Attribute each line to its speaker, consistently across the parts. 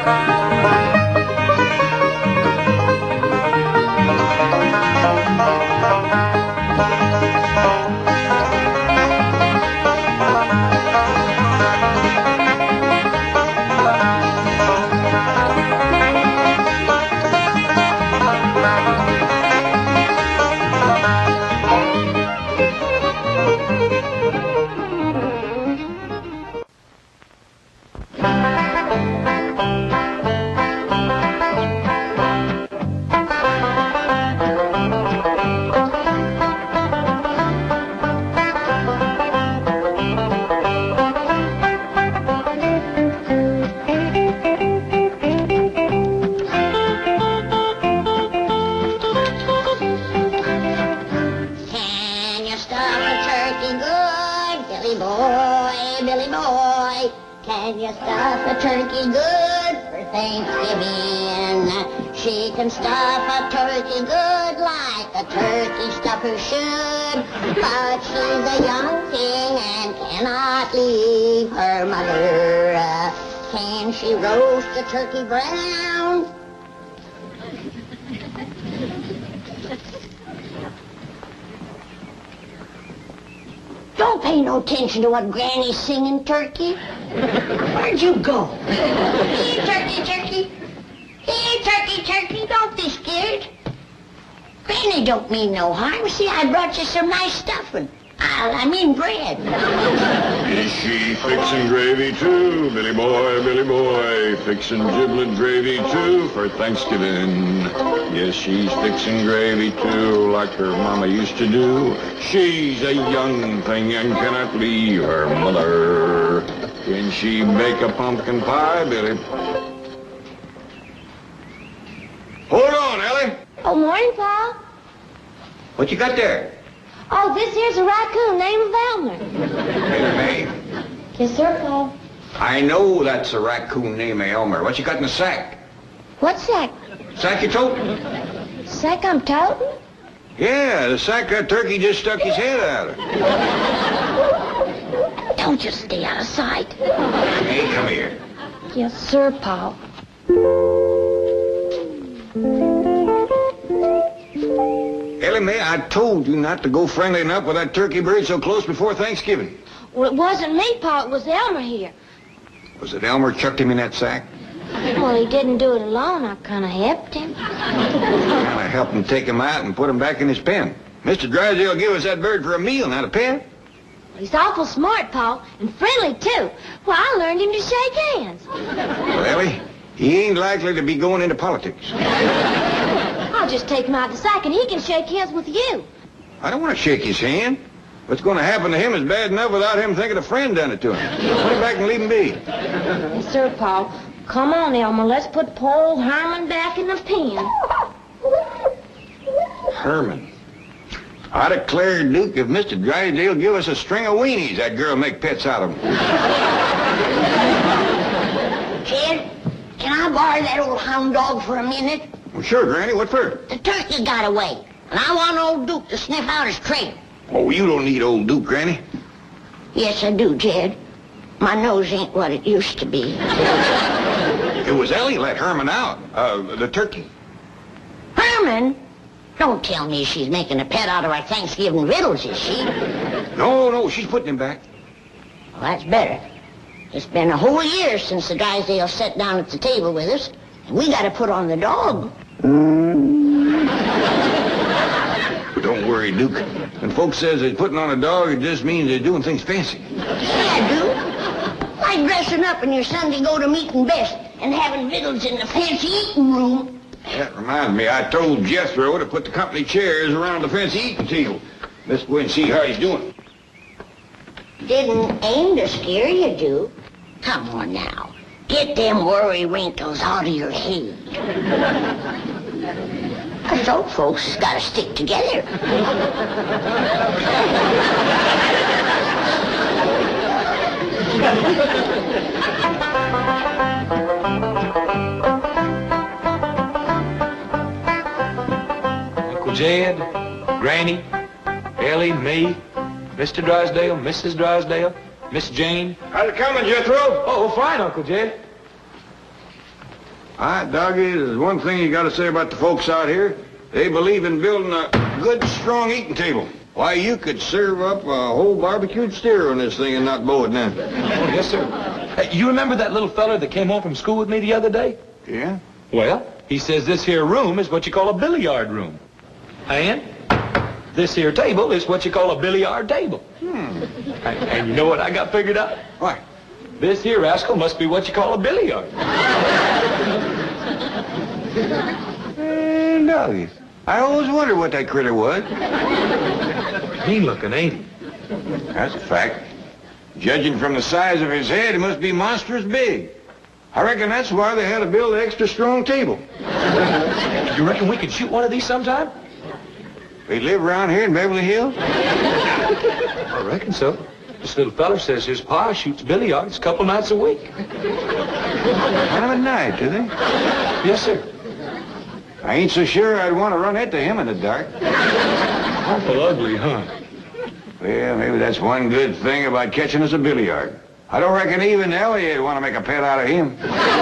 Speaker 1: Can you stuff a turkey good for Thanksgiving? She can stuff a turkey good like a turkey stuffer should. But she's a young thing and cannot leave her mother. Can she roast a turkey brown? Don't pay no attention to what Granny's singing, Turkey. Where'd you go? Here, Turkey, Turkey. Here, Turkey, Turkey. Don't be scared. Granny don't mean no harm. See, I brought you some nice stuffing. I mean bread.
Speaker 2: Is she fixing gravy too, Billy boy, fixing giblet gravy too for Thanksgiving? Yes, she's fixing gravy too, like her mama used to do. She's a young thing and cannot leave her mother. Can she bake a pumpkin pie, Billy? Hold on, Ellie.
Speaker 3: Oh, morning, Pa.
Speaker 2: What you got there?
Speaker 3: Oh, this here's a raccoon named Elmer.
Speaker 4: Hey, May,
Speaker 3: Yes, sir, Pa.
Speaker 4: I know that's a raccoon named Elmer. What you got in the sack?
Speaker 3: What sack?
Speaker 4: Sack you toting?
Speaker 3: Sack I'm toting?
Speaker 4: Yeah, the sack that turkey just stuck his head out of.
Speaker 1: Don't just stay out of sight.
Speaker 4: Hey, come here.
Speaker 3: Yes, sir, Pa.
Speaker 4: Ellie Mae, I told you not to go friendly enough with that turkey bird so close before Thanksgiving.
Speaker 3: Well, it wasn't me, Pa. It was Elmer here.
Speaker 4: Was it Elmer chucked him in that sack?
Speaker 3: Well, he didn't do it alone. I kind of helped him.
Speaker 4: Kind of helped him take him out and put him back in his pen. Mr. Drysdale gave us that bird for a meal, not a pet.
Speaker 3: He's awful smart, Pa, and friendly, too. Well, I learned him to shake hands.
Speaker 4: Well, Ellie, he ain't likely to be going into politics.
Speaker 3: I'll just take him out the sack, and he can shake hands with you.
Speaker 4: I don't want to shake his hand. What's going to happen to him is bad enough without him thinking a friend done it to him. Put him back and leave him be.
Speaker 3: Yes, sir, Pa. Come on, Elmer. Let's put poor old Herman back in the pen.
Speaker 4: Herman. I declare, Duke, if Mr. Drysdale give us a string of weenies, that girl make pets out of them.
Speaker 1: Kid, can I borrow that old hound dog for a minute?
Speaker 4: Well, sure, Granny. What for?
Speaker 1: The turkey got away, and I want old Duke to sniff out his trail.
Speaker 4: Oh, you don't need old Duke, Granny.
Speaker 1: Yes, I do, Jed. My nose ain't what it used to be.
Speaker 4: It was Ellie let Herman out. The turkey.
Speaker 1: Herman? Don't tell me she's making a pet out of our Thanksgiving victuals, is she?
Speaker 4: No, she's putting him back.
Speaker 1: Well, that's better. It's been a whole year since the Drysdale sat down at the table with us, and we got to put on the dog.
Speaker 4: Don't worry, Duke. When folks says they're putting on a dog, it just means they're doing things fancy.
Speaker 1: Yeah, Duke. Like dressing up in your Sunday go-to-meeting best and having victuals in the fancy eating room.
Speaker 4: That reminds me, I told Jethro to put the company chairs around the fancy eating table. Let's go and see how he's doing.
Speaker 1: Didn't aim to scare you, Duke. Come on now. Get them worry wrinkles out of your head. Us old folks has got to stick together.
Speaker 5: Uncle Jed, Granny, Ellie, me, Mr. Drysdale, Mrs. Drysdale, Miss Jane.
Speaker 4: How's it coming, Jethro?
Speaker 5: Oh, fine, Uncle Jed.
Speaker 4: Hi, doggy, there's one thing you got to say about the folks out here. They believe in building a good, strong eating table. Why, you could serve up a whole barbecued steer on this thing and not bow it down.
Speaker 5: Oh, yes, sir. Hey, you remember that little feller that came home from school with me the other day?
Speaker 4: Yeah?
Speaker 5: Well, he says this here room is what you call a billiard room. And this here table is what you call a billiard table. And you know what I got figured out?
Speaker 4: What?
Speaker 5: This here rascal must be what you call a billiard.
Speaker 4: Hey, doggies. I always wondered what that critter was.
Speaker 5: Mean looking, ain't he?
Speaker 4: That's a fact. Judging from the size of his head, he must be monstrous big. I reckon that's why they had to build an extra strong table.
Speaker 5: You reckon we could shoot one of these sometime?
Speaker 4: We live around here in Beverly Hills?
Speaker 5: I reckon so. This little feller says his pa shoots billiards a couple nights a week.
Speaker 4: Kind of a night, do they?
Speaker 5: Yes, sir.
Speaker 4: I ain't so sure I'd want to run into him in the dark.
Speaker 5: Awful ugly, huh?
Speaker 4: Well, maybe that's one good thing about catching us a billiard. I don't reckon even Elliot would want to make a pet out of him.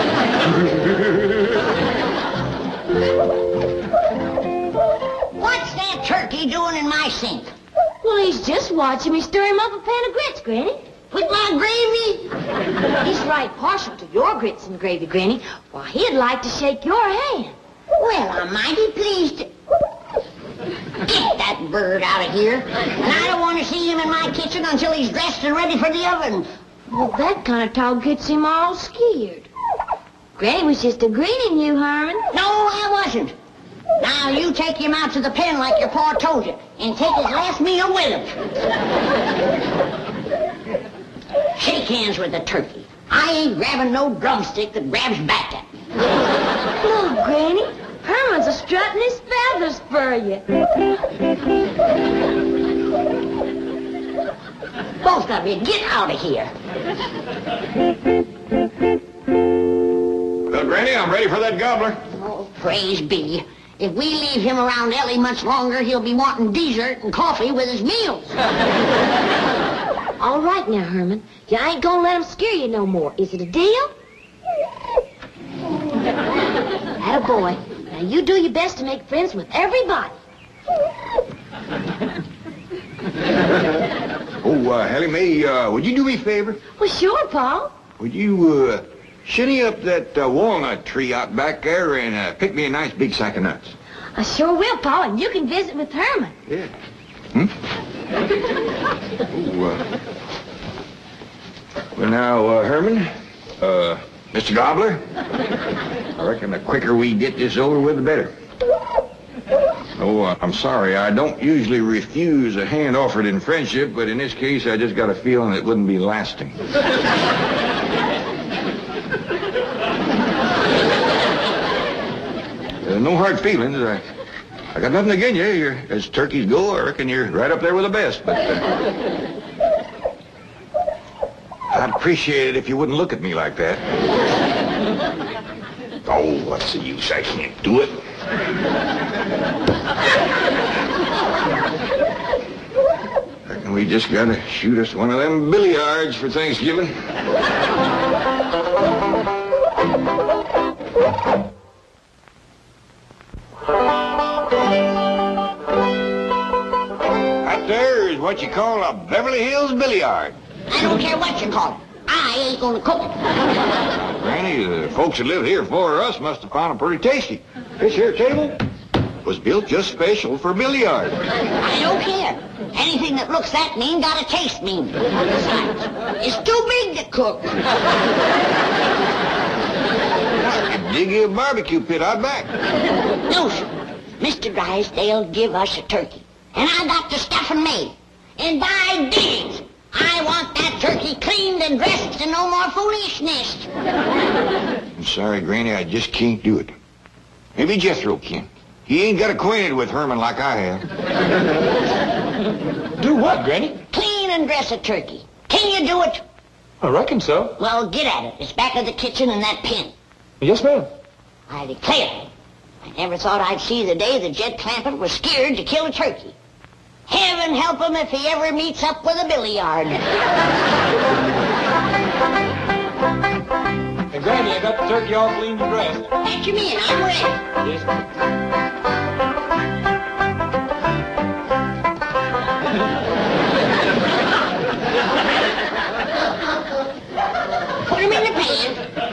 Speaker 1: What's that turkey doing in my sink?
Speaker 3: Well, he's just watching me stir him up a pan of grits, Granny.
Speaker 1: With my gravy?
Speaker 3: He's right partial to your grits and gravy, Granny. Why, he'd like to shake your hand.
Speaker 1: Well, I'm mighty pleased to... Get that bird out of here. And I don't want to see him in my kitchen until he's dressed and ready for the oven.
Speaker 3: Well, that kind of talk gets him all scared. Granny was just agreeing you, Herman.
Speaker 1: No, I wasn't. Now, you take him out to the pen like your pa told you, and take his last meal with him. Shake hands with the turkey. I ain't grabbing no drumstick that grabs back at me.
Speaker 3: Look, Granny, Herman's a strutting his feathers for you.
Speaker 1: Both of you, get out of here.
Speaker 4: Well, Granny, I'm ready for that gobbler.
Speaker 1: Oh, praise be. If we leave him around Ellie much longer, he'll be wanting dessert and coffee with his meals.
Speaker 3: All right now, Herman. You ain't gonna let him scare you no more. Is it a deal? Attaboy. Now you do your best to make friends with everybody.
Speaker 4: Hallie Mae, would you do me a favor?
Speaker 3: Well, sure, Pa.
Speaker 4: Would you, shinny up that walnut tree out back there and pick me a nice big sack of nuts?
Speaker 3: I sure will, Pa, and you can visit with Herman.
Speaker 4: Yeah. Well, now, Herman, Mr. Gobbler, I reckon the quicker we get this over with, the better. Oh, I'm sorry. I don't usually refuse a hand offered in friendship, but in this case, I just got a feeling it wouldn't be lasting. No hard feelings. I got nothing against you. You're, as turkeys go, I reckon you're right up there with the best. But I'd appreciate it if you wouldn't look at me like that. Oh, what's the use? I can't do it. Reckon we just gotta shoot us one of them billiards for Thanksgiving. That there is what you call a Beverly Hills billiard.
Speaker 1: I don't care what you call it. I ain't gonna cook it.
Speaker 4: Granny, the folks that live here before us must have found it pretty tasty. This here table was built just special for billiard.
Speaker 1: I don't care. Anything that looks that mean gotta taste mean. Besides, it's too big to cook.
Speaker 4: I could dig you a barbecue pit out back.
Speaker 1: No, sir. Mr. Drysdale give us a turkey. And I got the stuffing made. And by digs, I want that turkey cleaned and dressed and no more foolishness.
Speaker 4: I'm sorry, Granny, I just can't do it. Maybe Jethro can. He ain't got acquainted with Herman like I have.
Speaker 5: Do what, Granny?
Speaker 1: Clean and dress a turkey. Can you do it?
Speaker 5: I reckon so.
Speaker 1: Well, get at it. It's back of the kitchen in that pen.
Speaker 5: Yes, ma'am.
Speaker 1: I declare, I never thought I'd see the day that Jed Clampett was scared to kill a turkey. Heaven help him if he ever meets up with a billiard.
Speaker 5: Hey, Granny, I got the turkey all cleaned and dressed.
Speaker 1: Patch him in. I'm ready.
Speaker 5: Yes, ma'am.
Speaker 1: Put him in the pan.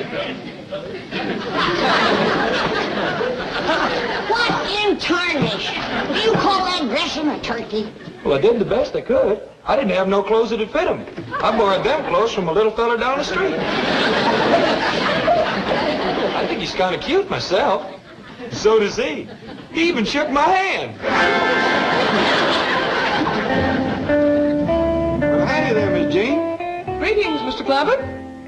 Speaker 1: What in tarnation? Do you call that dressing a turkey?
Speaker 5: Well, I did the best I could. I didn't have no clothes that'd fit him. I borrowed them clothes from a little fella down the street. I think he's kind of cute myself. So does he. He even shook my hand.
Speaker 4: Well, howdy there, Miss Jean.
Speaker 6: Greetings, Mr. Clampett.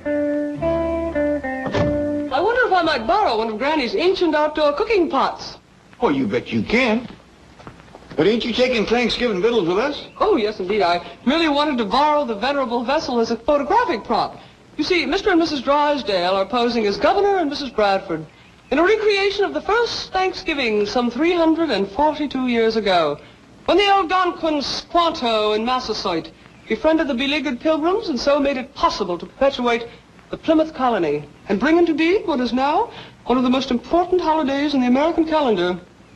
Speaker 6: I wonder if I might borrow one of Granny's ancient outdoor cooking pots.
Speaker 4: Oh, you bet you can. But ain't you taking Thanksgiving victuals with us?
Speaker 6: Oh, yes, indeed. I merely wanted to borrow the venerable vessel as a photographic prop. You see, Mr. and Mrs. Drysdale are posing as Governor and Mrs. Bradford in a recreation of the first Thanksgiving some 342 years ago, when the Algonquin Squanto in Massasoit befriended the beleaguered Pilgrims and so made it possible to perpetuate the Plymouth colony and bring into being what is now one of the most important holidays in the American calendar.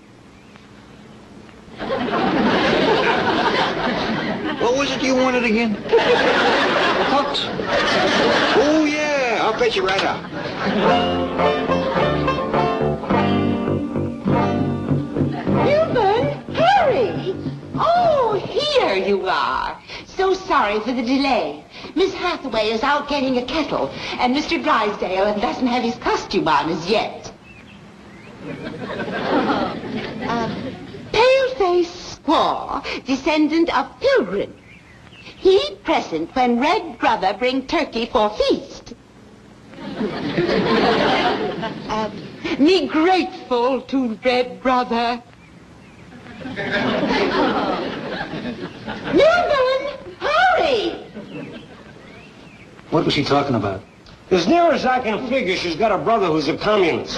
Speaker 4: What was it you wanted again?
Speaker 6: Hot.
Speaker 4: Oh, yeah. I'll fetch you right out.
Speaker 7: Milburn, hurry! Oh, here you are. So sorry for the delay. Miss Hathaway is out getting a kettle, and Mr. Drysdale doesn't have his costume on as yet. Pale-faced squaw, descendant of Pilgrim. He present when Red Brother bring turkey for feast. Me grateful to Red Brother. Milburn, hurry!
Speaker 8: What was she talking about?
Speaker 9: As near as I can figure, she's got a brother who's a communist.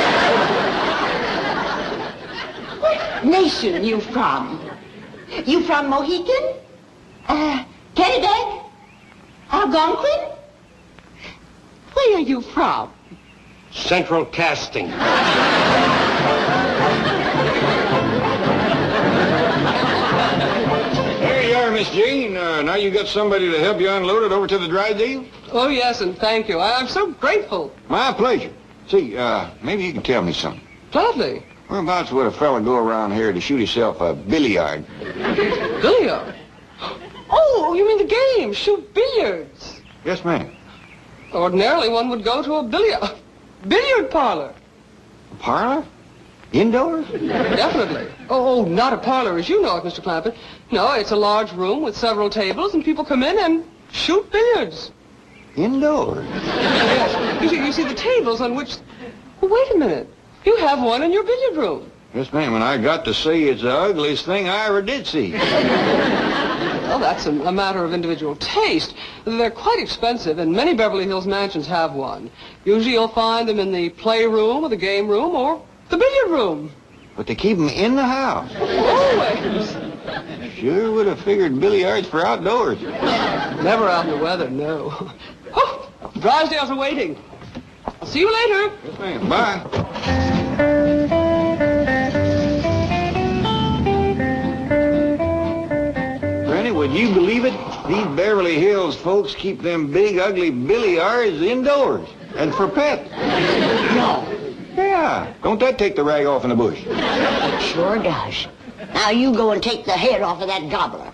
Speaker 7: What nation you from? You from Mohican? Kennebec? Algonquin? Where are you from?
Speaker 9: Central Casting.
Speaker 4: There you are, Miss Jean. Now you got somebody to help you unload it over to the Drysdale?
Speaker 6: Oh, yes, and thank you. I'm so grateful.
Speaker 4: My pleasure. See, maybe you can tell me something.
Speaker 6: Gladly.
Speaker 4: Whereabouts would a fella go around here to shoot himself a billiard?
Speaker 6: Billiard? Oh, you mean the game, shoot billiards.
Speaker 4: Yes, ma'am.
Speaker 6: Ordinarily, one would go to a billiard parlor.
Speaker 4: A parlor? Indoors?
Speaker 6: Definitely. Oh, not a parlor as you know it, Mr. Clampett. No, it's a large room with several tables, and people come in and shoot billiards.
Speaker 4: Indoors?
Speaker 6: Yes. You see the tables on which... Oh, wait a minute. You have one in your billiard room.
Speaker 4: Yes, ma'am, and I got to say it's the ugliest thing I ever did see.
Speaker 6: Well, that's a matter of individual taste. They're quite expensive, and many Beverly Hills mansions have one. Usually you'll find them in the playroom or the game room or the billiard room.
Speaker 4: But they keep them in the house.
Speaker 6: Always.
Speaker 4: Sure would have figured billiards for outdoors.
Speaker 6: Never out in the weather, no. Oh, Drysdale's are waiting. I'll see you later.
Speaker 4: Yes, ma'am. Bye. Granny, would you believe it? These Beverly Hills folks keep them big, ugly billiards indoors and for pets.
Speaker 1: No.
Speaker 4: Yeah. Don't that take the rag off in the bush?
Speaker 1: It sure does. Now you go and take the head off of that gobbler.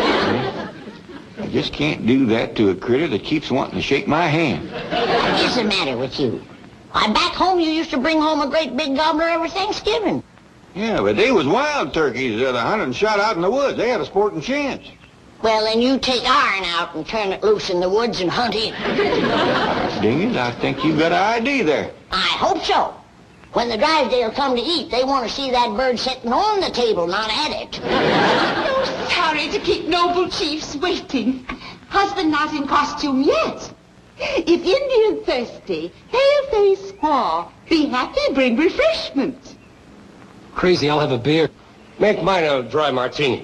Speaker 4: I just can't do that to a critter that keeps wanting to shake my hand.
Speaker 1: What is the matter with you? Why, back home you used to bring home a great big gobbler every Thanksgiving.
Speaker 4: Yeah, but they was wild turkeys that hunted and shot out in the woods. They had a sporting chance.
Speaker 1: Well, then you take iron out and turn it loose in the woods and hunt it.
Speaker 4: Dang it, I think you got an idea there.
Speaker 1: I hope so. When the Drysdale come to eat, they want to see that bird sitting on the table, not at it.
Speaker 7: Oh, sorry to keep noble chiefs waiting. Husband not in costume yet. If Indian thirsty, pale-faced squaw, be happy bring refreshment.
Speaker 9: Crazy, I'll have a beer. Make mine a dry martini.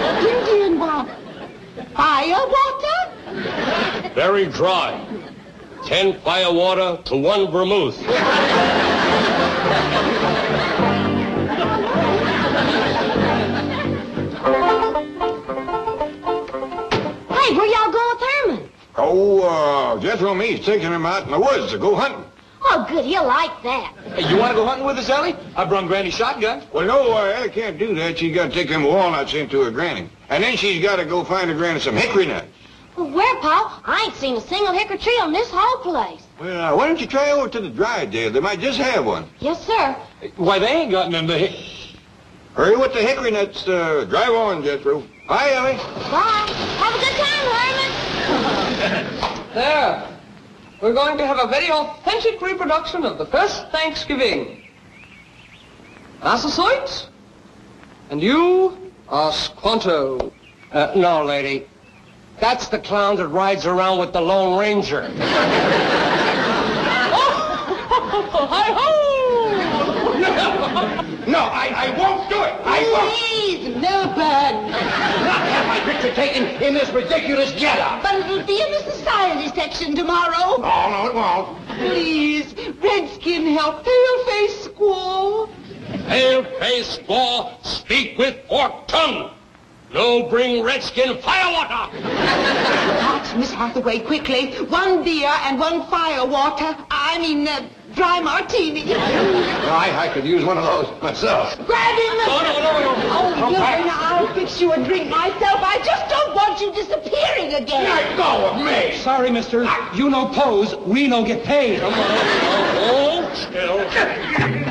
Speaker 7: Indian what? Fire water?
Speaker 9: Very dry. 10 fire water to 1 vermouth.
Speaker 3: Hey, where y'all going with Herman?
Speaker 4: Oh, Jethro and me's taking him out in the woods to go hunting.
Speaker 3: Oh, good, he'll like that.
Speaker 5: Hey, you want to go hunting with us, Ellie? I brung Granny's shotgun.
Speaker 4: Well, no, Ellie can't do that. She's got to take them walnuts into her granny. And then she's got to go find her granny some hickory nuts.
Speaker 3: Well, where, Pa? I ain't seen a single hickory tree on this whole place.
Speaker 4: Well, why don't you try over to the Drysdale? They might just have one.
Speaker 3: Yes, sir.
Speaker 5: Why, they ain't got none to...
Speaker 4: Hurry with the hickory nuts. Drive on, Jethro. Bye, Ellie.
Speaker 3: Bye. Have a good time, Herman.
Speaker 6: There. We're going to have a very authentic reproduction of the first Thanksgiving. Massasoit? And you are Squanto.
Speaker 9: No, lady. That's the clown that rides around with the Lone Ranger.
Speaker 6: Hi-ho!
Speaker 4: No, I won't do it. I won't.
Speaker 7: Please, Milburn.
Speaker 4: Not have my picture taken in this ridiculous getup.
Speaker 7: But it'll be in the society section tomorrow.
Speaker 4: Oh, no, it won't.
Speaker 7: Please, Redskin, help Pale-Face Squaw.
Speaker 9: Pale-faced squaw, speak with forked tongue. No bring redskin firewater.
Speaker 7: Hot, Miss Hathaway, quickly. 1 beer and 1 firewater. Dry martini.
Speaker 4: I could use one of those myself.
Speaker 7: Grab him.
Speaker 6: No.
Speaker 7: Oh, Milburn, I'll fix you a drink myself. I just don't want you disappearing again.
Speaker 4: Let go of me.
Speaker 5: Sorry, mister. You no pose, we no get paid.
Speaker 9: Come on. Hold still.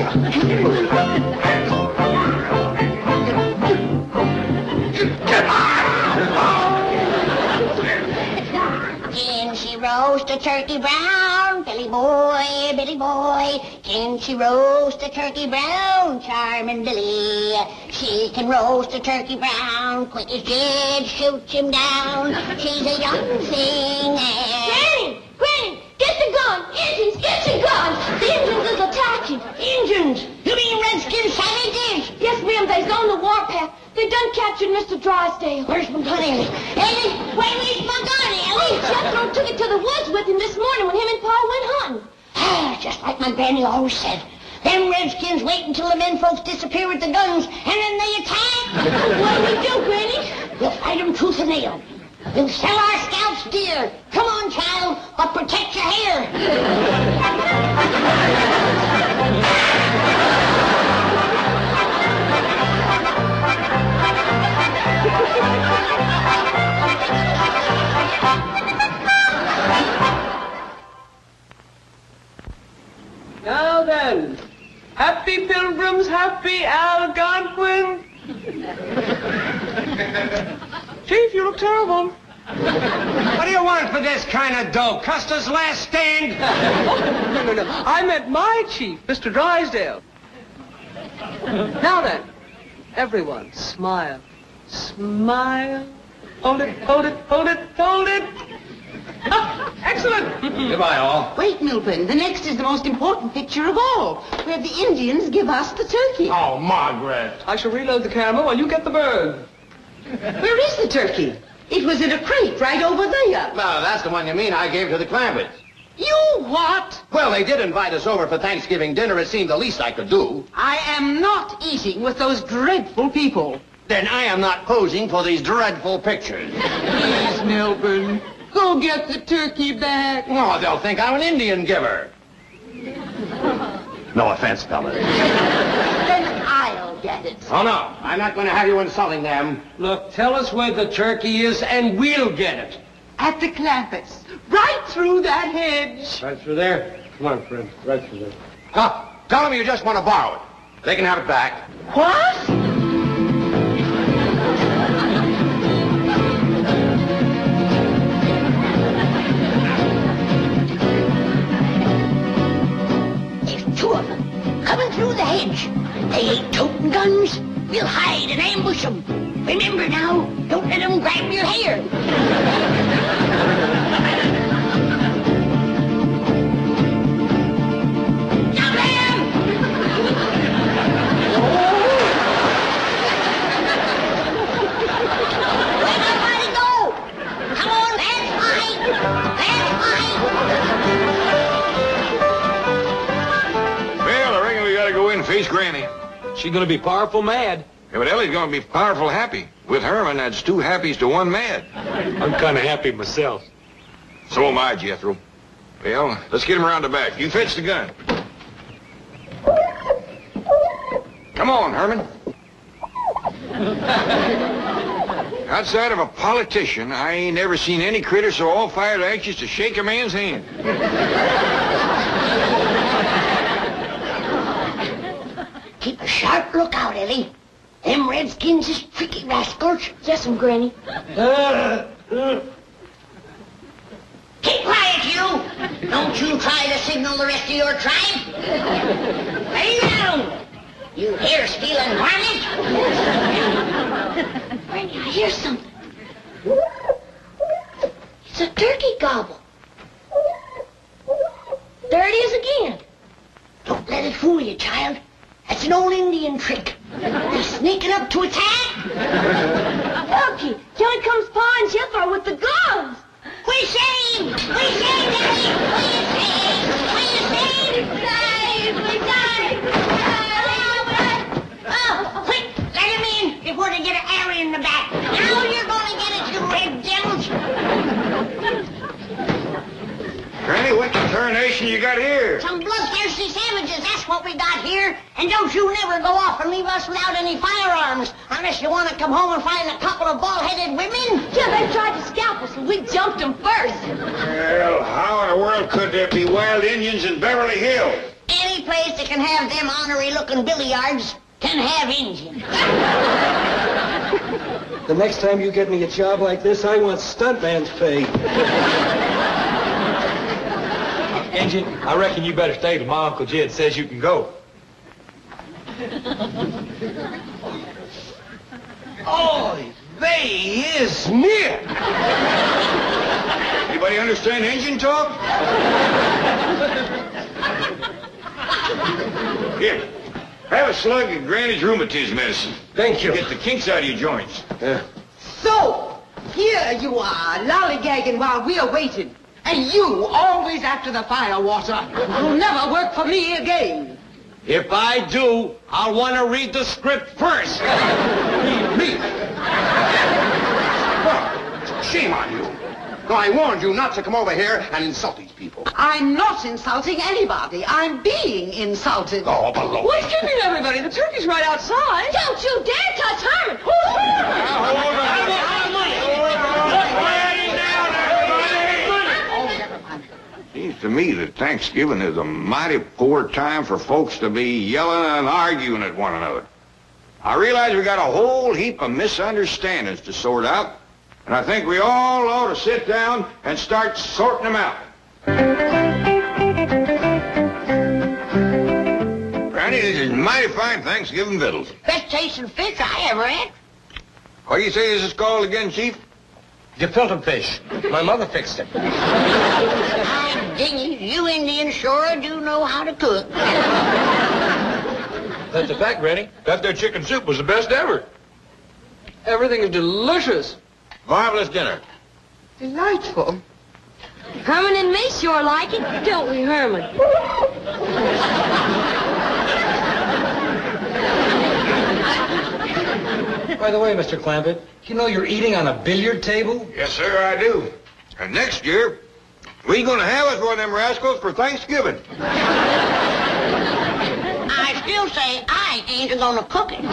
Speaker 1: Can she roast a turkey brown? Billy boy, Billy boy. Can she roast a turkey brown? Charming Billy. She can roast a turkey brown. Quick as Jed shoots him down. She's a young thing.
Speaker 3: Granny! Granny! Get the gun! Indians, get the gun! The Indians is attacking! Indians!
Speaker 1: You mean Redskin savages?
Speaker 3: Yes, ma'am, they's on the warpath. They done captured Mr. Drysdale.
Speaker 1: Where's McGonagall? Ellie, where's McGonagall?
Speaker 3: Jethro took it to the woods with him this morning when him and Pa went hunting.
Speaker 1: Just like my granny always said. Them Redskins wait until the men folks disappear with the guns, and then they attack.
Speaker 3: What'll we do, Granny?
Speaker 1: We'll fight them tooth and nail. We'll sell our scalps dear. Come on, child, but protect your hair.
Speaker 6: Now then, happy pilgrims, happy Algonquin. Chief, you look terrible.
Speaker 9: What do you want for this kind of dough? Custer's last stand?
Speaker 6: No. I meant my chief, Mr. Drysdale. Now then, everyone, smile. Smile. Hold it, hold it, hold it, hold it. Ah, excellent.
Speaker 9: Goodbye, all.
Speaker 7: Wait, Milburn. The next is the most important picture of all, where the Indians give us the turkey.
Speaker 9: Oh, Margaret.
Speaker 6: I shall reload the camera while you get the bird.
Speaker 7: Where is the turkey? It was in a crate right over there.
Speaker 8: No, that's the one you mean I gave to the Clampetts.
Speaker 7: You what?
Speaker 8: Well, they did invite us over for Thanksgiving dinner. It seemed the least I could do.
Speaker 7: I am not eating with those dreadful people.
Speaker 8: Then I am not posing for these dreadful pictures.
Speaker 7: Please, Milburn, go get the turkey back.
Speaker 8: Oh, they'll think I'm an Indian giver. No offense, fellas.
Speaker 7: Then I'll get it.
Speaker 8: Oh, no. I'm not going to have you insulting them.
Speaker 9: Look, tell us where the turkey is and we'll get it.
Speaker 7: At the Clampetts, right through that hedge.
Speaker 9: Right through there? Come on, friend. Right through there.
Speaker 8: Tell them you just want to borrow it. They can have it back.
Speaker 7: What?
Speaker 1: There's 2 of them coming through the hedge. They ain't toting guns. We'll hide and ambush them. Remember now, don't let them grab your hair. Jump in! Where'd everybody go? Come on, let's fight! Let's fight!
Speaker 4: Granny.
Speaker 5: She's gonna be powerful mad.
Speaker 4: Yeah, but Ellie's gonna be powerful happy. With Herman, that's two happies to one mad.
Speaker 5: I'm kinda happy myself.
Speaker 4: So am I, Jethro. Well, let's get him around the back. You fetch the gun. Come on, Herman. Outside of a politician, I ain't ever seen any critter so all-fired anxious to shake a man's hand.
Speaker 1: Keep a sharp lookout, Ellie. Them redskins is tricky rascals.
Speaker 3: Yes'm, Granny.
Speaker 1: Keep quiet, you! Don't you try to signal the rest of your tribe. Lay down, you hair-stealing varmint!
Speaker 3: Granny, I hear something. It's a turkey gobble. There it is again.
Speaker 1: Don't let it fool you, child. That's an old Indian trick. They're sneaking up to attack.
Speaker 3: Turkey, here comes Pa and Jethro with the guns.
Speaker 1: We saved! We saved, Ellie! We saved!
Speaker 3: We died!
Speaker 1: Oh, quick! Let him in before they get an arrow in the back. Now you're gonna get it, you red devils!
Speaker 4: Granny, what tarnation you got here?
Speaker 1: Some bloodthirsty savages, that's what we got here. And don't you never go off and leave us without any firearms, unless you want to come home and find a couple of bald-headed women.
Speaker 3: Yeah, they tried to scalp us, and we jumped them first.
Speaker 4: Well, how in the world could there be wild Indians in Beverly Hills?
Speaker 1: Any place that can have them ornery-looking billiards can have Indians.
Speaker 10: The next time you get me a job like this, I want stuntman's pay.
Speaker 5: Injun, I reckon you better stay till my Uncle Jed says you can go.
Speaker 10: Oh, they is near.
Speaker 4: Anybody understand Indian talk? Here, have a slug of Granny's rheumatism medicine.
Speaker 10: Thank you.
Speaker 4: Get the kinks out of your joints.
Speaker 7: So, here you are, lollygagging while we're waiting. And you, always after the fire water. You'll never work for me again.
Speaker 9: If I do, I'll want to read the script first.
Speaker 8: Me? Well, shame on you. No, I warned you not to come over here and insult these people.
Speaker 7: I'm not insulting anybody. I'm being insulted.
Speaker 8: Oh, below.
Speaker 6: What's keeping everybody? The turkey's right outside.
Speaker 3: Don't you dare touch Herman.
Speaker 4: Seems to me that Thanksgiving is a mighty poor time for folks to be yelling and arguing at one another. I realize we got a whole heap of misunderstandings to sort out, and I think we all ought to sit down and start sorting them out. Granny, this is mighty fine Thanksgiving victuals.
Speaker 1: Best tasting fish I ever had.
Speaker 4: What do you say this is called again, Chief?
Speaker 9: Gefilte fish. My mother fixed it.
Speaker 1: I'm dingy. You Indians sure do know how to cook.
Speaker 5: That's a fact, Granny. That there chicken soup was the best ever.
Speaker 6: Everything is delicious.
Speaker 4: Marvelous dinner.
Speaker 7: Delightful.
Speaker 3: Herman and me sure like it, don't we, Herman?
Speaker 10: By the way, Mr. Clampett, you know you're eating on a billiard table?
Speaker 4: Yes, sir, I do. And next year, we gonna have us one of them rascals for Thanksgiving.
Speaker 1: I still say I ain't gonna cook it.